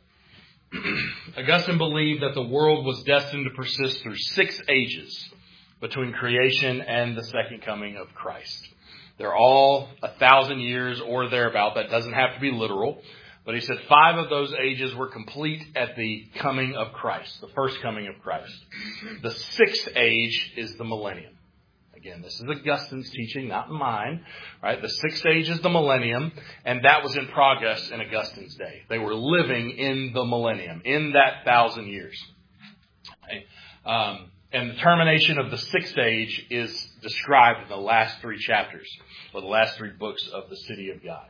Speaker 1: Augustine believed that the world was destined to persist through six ages between creation and the second coming of Christ. They're all a thousand years or thereabout. That doesn't have to be literal. But he said five of those ages were complete at the coming of Christ, the first coming of Christ. The sixth age is the millennium. Again, this is Augustine's teaching, not mine. Right? The sixth age is the millennium, and that was in progress in Augustine's day. They were living in the millennium, in that thousand years. Okay? Um, and the termination of the sixth age is described in the last three chapters, or the last three books of the City of God.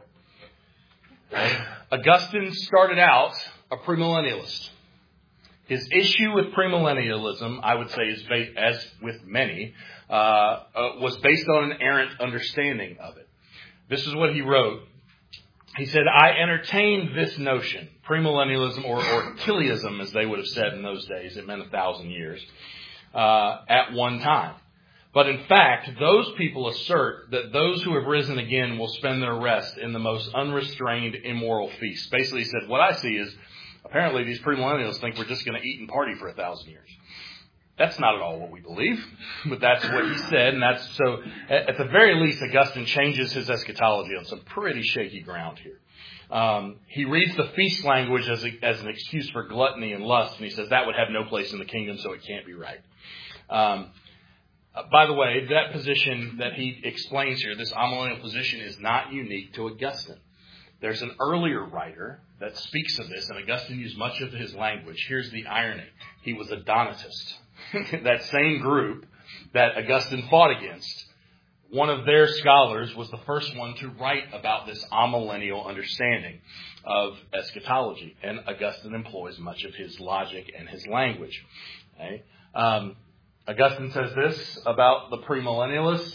Speaker 1: Right? Augustine started out a premillennialist. His issue with premillennialism, I would say, is based, as with many, uh, uh, was based on an errant understanding of it. This is what he wrote. He said, I entertained this notion, premillennialism, or, or Chiliasm, as they would have said in those days, it meant a thousand years, uh, at one time. But in fact, those people assert that those who have risen again will spend their rest in the most unrestrained immoral feast. Basically, he said, what I see is, apparently these premillennialists think we're just going to eat and party for a thousand years. That's not at all what we believe, but that's what he said. And that's so, at the very least, Augustine changes his eschatology on some pretty shaky ground here. Um, he reads the feast language as, a, as an excuse for gluttony and lust, and he says that would have no place in the kingdom, so it can't be right. Um, uh, by the way, that position that he explains here, this amillennial position, is not unique to Augustine. There's an earlier writer that speaks of this, and Augustine used much of his language. Here's the irony. He was a Donatist. That same group that Augustine fought against, one of their scholars was the first one to write about this amillennial understanding of eschatology. And Augustine employs much of his logic and his language. Okay? Um, Augustine says this about the premillennialists.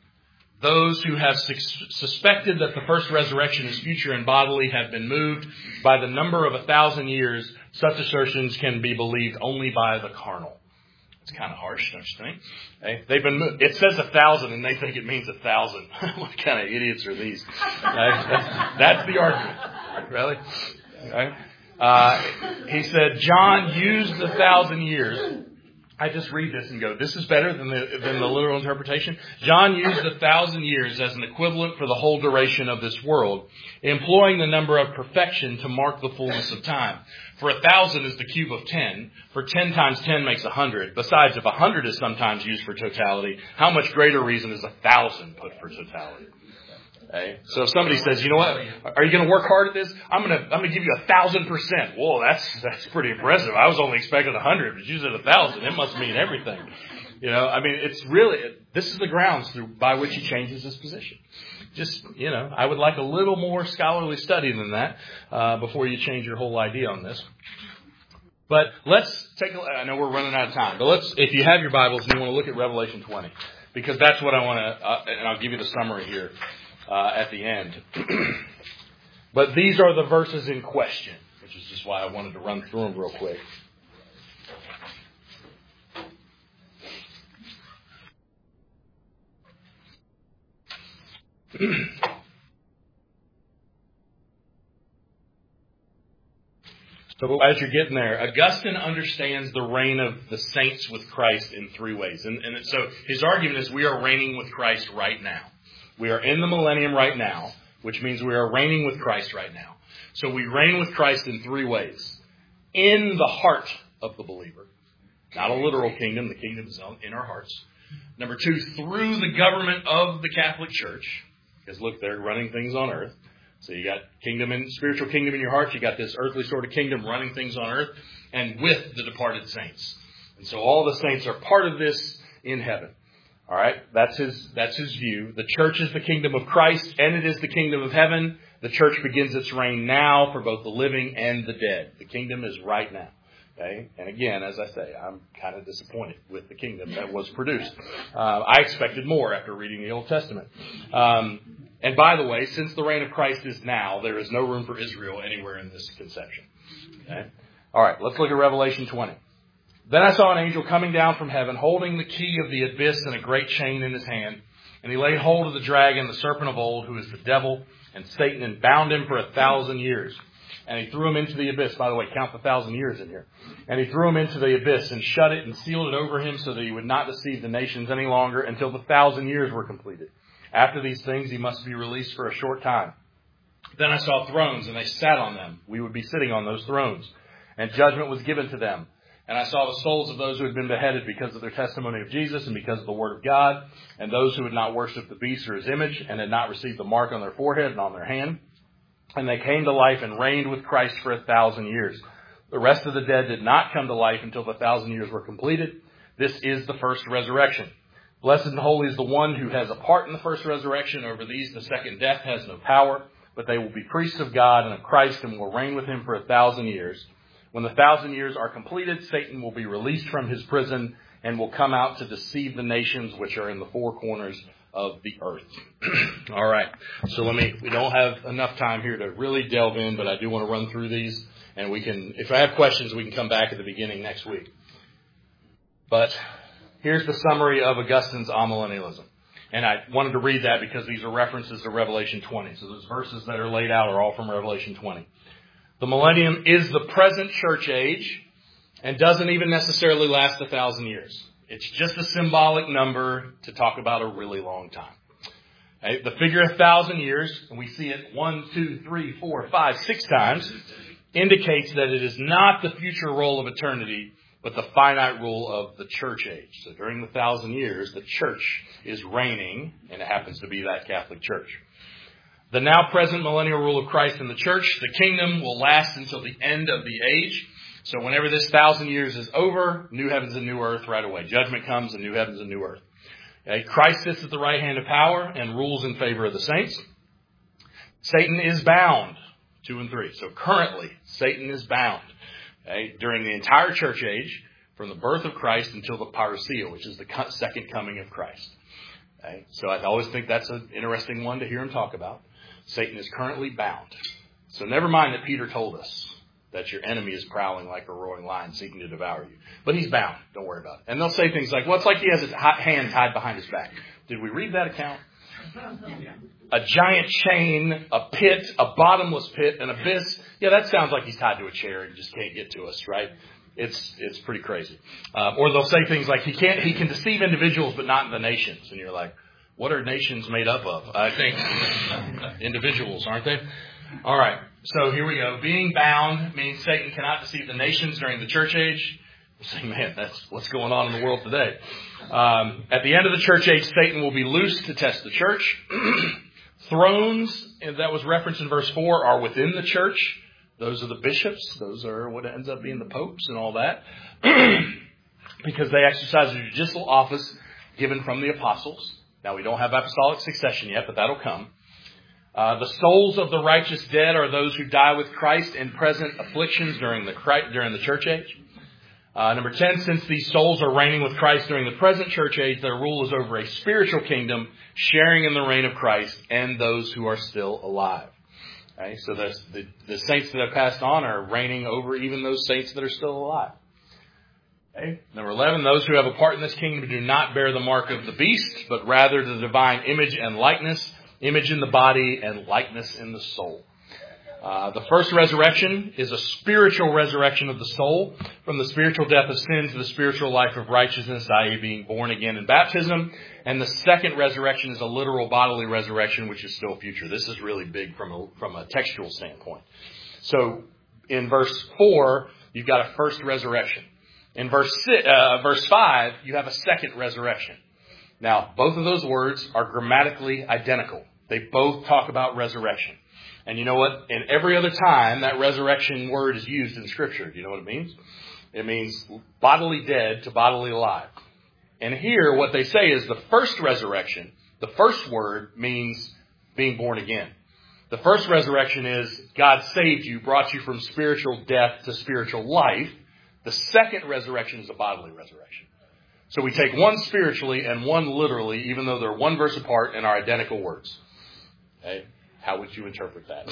Speaker 1: Those who have sus- suspected that the first resurrection is future and bodily have been moved by the number of a thousand years. Such assertions can be believed only by the carnal. It's kind of harsh, don't you think? Okay? They've been moved. It says a thousand, and they think it means a thousand. What kind of idiots are these? Okay? That's, that's the argument. Really? Okay? Uh, he said, John used a thousand years. I just read this and go, this is better than the, than the literal interpretation. John used a thousand years as an equivalent for the whole duration of this world, employing the number of perfection to mark the fullness of time. For a thousand is the cube of ten. For ten times ten makes a hundred. Besides, if a hundred is sometimes used for totality, how much greater reason is a thousand put for totality? Okay. So if somebody says, you know what, are you going to work hard at this? I'm going to, I'm going to give you a thousand percent. Whoa, that's, that's pretty impressive. I was only expecting a hundred, but you said a thousand. It must mean everything. You know, I mean, it's really, this is the grounds through, by which he changes his position. Just, you know, I would like a little more scholarly study than that, uh, before you change your whole idea on this. But let's take a, I know we're running out of time, but let's, if you have your Bibles and you want to look at Revelation twenty, because that's what I want to, uh, and I'll give you the summary here. Uh, at the end. But these are the verses in question, which is just why I wanted to run through them real quick. So as you're getting there, Augustine understands the reign of the saints with Christ in three ways. And, and so his argument is we are reigning with Christ right now. We are in the millennium right now, which means we are reigning with Christ right now. So we reign with Christ in three ways. In the heart of the believer. Not a literal kingdom. The kingdom is in our hearts. Number two, through the government of the Catholic Church. Because look, they're running things on earth. So you got kingdom and spiritual kingdom in your heart. You got this earthly sort of kingdom running things on earth. And with the departed saints. And so all the saints are part of this in heaven. All right, that's his that's his view. The church is the kingdom of Christ, and it is the kingdom of heaven. The church begins its reign now for both the living and the dead. The kingdom is right now. Okay, and again, as I say, I'm kind of disappointed with the kingdom that was produced. Uh, I expected more after reading the Old Testament. Um, and by the way, since the reign of Christ is now, there is no room for Israel anywhere in this conception. Okay, all right, let's look at Revelation twenty. Then I saw an angel coming down from heaven, holding the key of the abyss and a great chain in his hand. And he laid hold of the dragon, the serpent of old, who is the devil and Satan, and bound him for a thousand years. And he threw him into the abyss. By the way, count the thousand years in here. And he threw him into the abyss and shut it and sealed it over him so that he would not deceive the nations any longer until the thousand years were completed. After these things, he must be released for a short time. Then I saw thrones, and they sat on them. We would be sitting on those thrones. And judgment was given to them. And I saw the souls of those who had been beheaded because of their testimony of Jesus and because of the word of God, and those who had not worshipped the beast or his image and had not received the mark on their forehead and on their hand. And they came to life and reigned with Christ for a thousand years. The rest of the dead did not come to life until the thousand years were completed. This is the first resurrection. Blessed and holy is the one who has a part in the first resurrection. Over these the second death has no power, but they will be priests of God and of Christ and will reign with him for a thousand years. When the thousand years are completed, Satan will be released from his prison and will come out to deceive the nations which are in the four corners of the earth. All right. So let me, we don't have enough time here to really delve in, but I do want to run through these, and we can, if I have questions, we can come back at the beginning next week. But here's the summary of Augustine's amillennialism. And I wanted to read that because these are references to Revelation twenty. So those verses that are laid out are all from Revelation twenty. The millennium is the present church age and doesn't even necessarily last a thousand years. It's just a symbolic number to talk about a really long time. Okay? The figure a thousand years, and we see it one, two, three, four, five, six times, indicates that it is not the future roll of eternity, but the finite rule of the church age. So during the thousand years, the church is reigning, and it happens to be that Catholic Church. The now present millennial rule of Christ in the church, the kingdom will last until the end of the age. So whenever this thousand years is over, new heavens and new earth right away. Judgment comes and new heavens and new earth. Okay? Christ sits at the right hand of power and rules in favor of the saints. Satan is bound. Two and three. So currently, Satan is bound. Okay? During the entire church age, from the birth of Christ until the parousia, which is the second coming of Christ. Okay? So I always think that's an interesting one to hear him talk about. Satan is currently bound. So never mind that Peter told us that your enemy is prowling like a roaring lion seeking to devour you. But he's bound. Don't worry about it. And they'll say things like, well, it's like he has his hand tied behind his back. Did we read that account? A giant chain, a pit, a bottomless pit, an abyss. Yeah, that sounds like he's tied to a chair and just can't get to us, right? It's it's pretty crazy. Uh, or they'll say things like, he can't he can deceive individuals but not the nations. And you're like, what are nations made up of? I think individuals, aren't they? All right. So here we go. Being bound means Satan cannot deceive the nations during the church age. We'll say, man, that's what's going on in the world today. Um, at the end of the church age, Satan will be loosed to test the church. Thrones, that was referenced in verse four, are within the church. Those are the bishops. Those are what ends up being the popes and all that. Because they exercise a judicial office given from the apostles. Now, we don't have apostolic succession yet, but that'll come. Uh, the souls of the righteous dead are those who die with Christ in present afflictions during the during the church age. Uh, number ten, since these souls are reigning with Christ during the present church age, their rule is over a spiritual kingdom, sharing in the reign of Christ and those who are still alive. Okay, so the, the, the saints that have passed on are reigning over even those saints that are still alive. Okay. Number eleven, those who have a part in this kingdom do not bear the mark of the beast, but rather the divine image and likeness, image in the body and likeness in the soul. Uh, the first resurrection is a spiritual resurrection of the soul from the spiritual death of sin to the spiritual life of righteousness, that is being born again in baptism. And the second resurrection is a literal bodily resurrection, which is still future. This is really big from a, from a textual standpoint. So in verse four, you've got a first resurrection. In verse six, uh, verse five, you have a second resurrection. Now, both of those words are grammatically identical. They both talk about resurrection. And you know what? In every other time that resurrection word is used in Scripture, do you know what it means? It means bodily dead to bodily alive. And here, what they say is the first resurrection, the first word means being born again. The first resurrection is God saved you, brought you from spiritual death to spiritual life. The second resurrection is a bodily resurrection. So we take one spiritually and one literally, even though they're one verse apart and are identical words. Okay? How would you interpret that?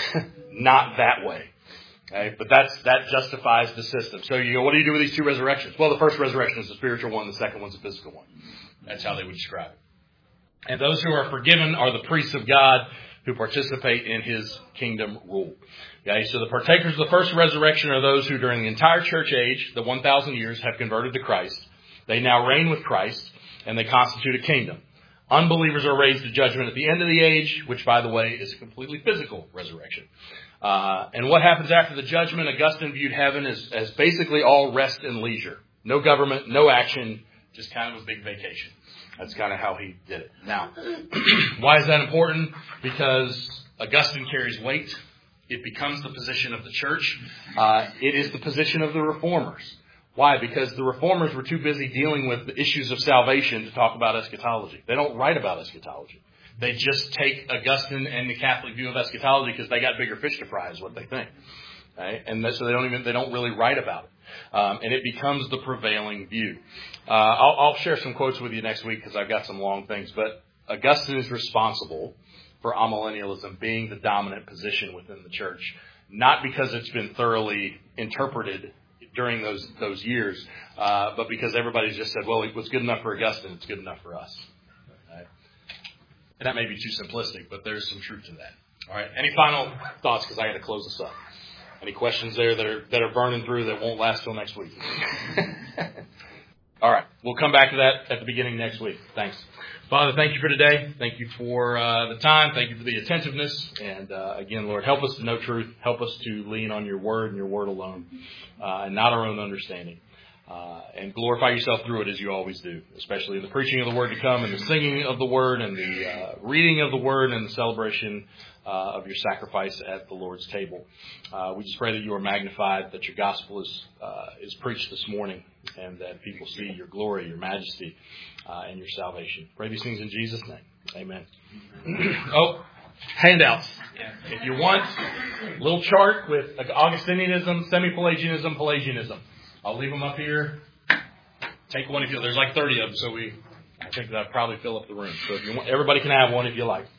Speaker 1: Not that way. Okay? But that's that justifies the system. So you go, what do you do with these two resurrections? Well, the first resurrection is a spiritual one. The second one's a physical one. That's how they would describe it. And those who are forgiven are the priests of God who participate in his kingdom rule. Okay, so the partakers of the first resurrection are those who during the entire church age, the one thousand years, have converted to Christ. They now reign with Christ, and they constitute a kingdom. Unbelievers are raised to judgment at the end of the age, which, by the way, is a completely physical resurrection. Uh, and what happens after the judgment? Augustine viewed heaven as, as basically all rest and leisure. No government, no action, just kind of a big vacation. That's kind of how he did it. Now, why is that important? Because Augustine carries weight. It becomes the position of the church. Uh, it is the position of the reformers. Why? Because the reformers were too busy dealing with the issues of salvation to talk about eschatology. They don't write about eschatology. They just take Augustine and the Catholic view of eschatology because they got bigger fish to fry is what they think. Right? And so they don't even, they don't really write about it. Um, and it becomes the prevailing view. Uh, I'll, I'll share some quotes with you next week because I've got some long things. But Augustine is responsible for amillennialism being the dominant position within the church, not because it's been thoroughly interpreted during those those years, uh, but because everybody's just said, well, it was good enough for Augustine, it's good enough for us. Right? And that may be too simplistic, but there's some truth to that. All right. Any final thoughts? Because I got to close this up. Any questions there that are that are burning through that won't last till next week? All right. We'll come back to that at the beginning next week. Thanks. Father, thank you for today. Thank you for uh, the time. Thank you for the attentiveness. And uh, again, Lord, help us to know truth. Help us to lean on your word and your word alone, uh, and not our own understanding. Uh, and glorify yourself through it as you always do, especially in the preaching of the word to come and the singing of the word and the uh, reading of the word and the celebration uh, of your sacrifice at the Lord's table. Uh, we just pray that you are magnified, that your gospel is uh, is preached this morning, and that people see your glory, your majesty, uh, and your salvation. Pray these things in Jesus' name. Amen. Oh, handouts. If you want a little chart with Augustinianism, semi-Pelagianism, Pelagianism. I'll leave them up here. Take one if you. There's like thirty of them, so we. I think that probably fill up the room. So if you want, everybody can have one if you like.